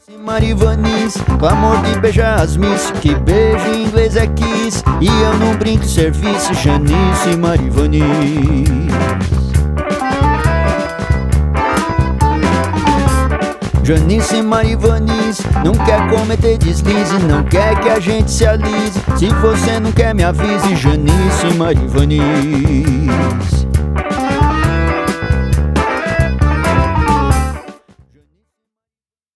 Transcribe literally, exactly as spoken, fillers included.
Marivanis, clamor de beijar as miss, que beijo em inglês é kiss, e eu não brinco em serviço. Janice Marivanis. Janice Marivanis não quer cometer deslize, não quer que a gente se alise. Se você não quer me avise. Janice Marivanis.